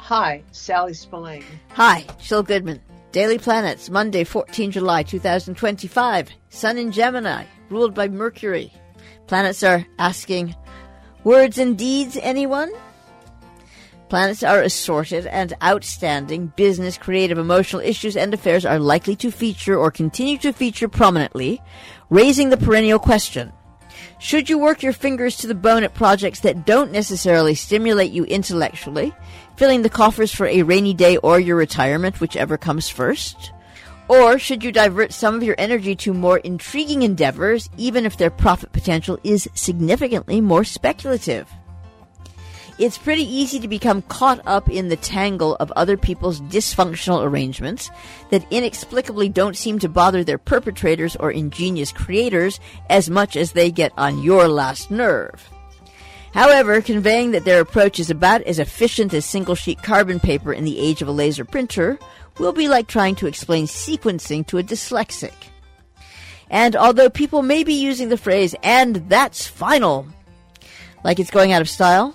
Hi, Sally Spillane. Hi, Jill Goodman. Daily Planets, Monday, 14 July 2025. Sun in Gemini, ruled by Mercury. Planets are asking, words and deeds, anyone? Planets are assorted and outstanding. Business, creative, emotional issues and affairs are likely to feature or continue to feature prominently, raising the perennial question. Should you work your fingers to the bone at projects that don't necessarily stimulate you intellectually, filling the coffers for a rainy day or your retirement, whichever comes first? Or should you divert some of your energy to more intriguing endeavors, even if their profit potential is significantly more speculative? It's pretty easy to become caught up in the tangle of other people's dysfunctional arrangements that inexplicably don't seem to bother their perpetrators or ingenious creators as much as they get on your last nerve. However, conveying that their approach is about as efficient as single-sheet carbon paper in the age of a laser printer will be like trying to explain sequencing to a dyslexic. And although people may be using the phrase, "and that's final," like it's going out of style,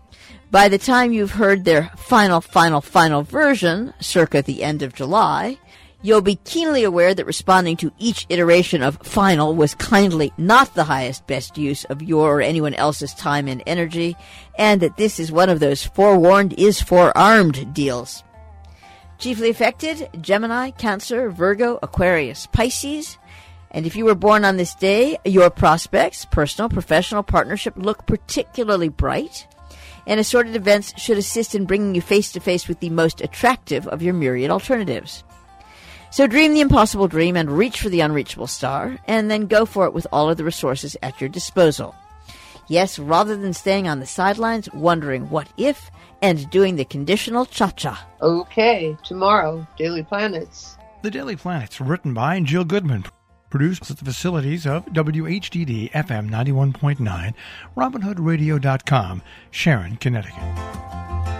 by the time you've heard their final version, circa the end of July, you'll be keenly aware that responding to each iteration of final was kindly not the highest best use of your or anyone else's time and energy, and that this is one of those forewarned is forearmed deals. Chiefly affected, Gemini, Cancer, Virgo, Aquarius, Pisces. And if you were born on this day, your prospects, personal, professional, partnership, look particularly bright. And assorted events should assist in bringing you face-to-face with the most attractive of your myriad alternatives. So dream the impossible dream and reach for the unreachable star, and then go for it with all of the resources at your disposal. Yes, rather than staying on the sidelines, wondering what if, and doing the conditional cha-cha. Okay, tomorrow, Daily Planets. The Daily Planets, written by Jill Goodman. Produced at the facilities of WHDD FM 91.9, RobinHoodRadio.com, Sharon, Connecticut.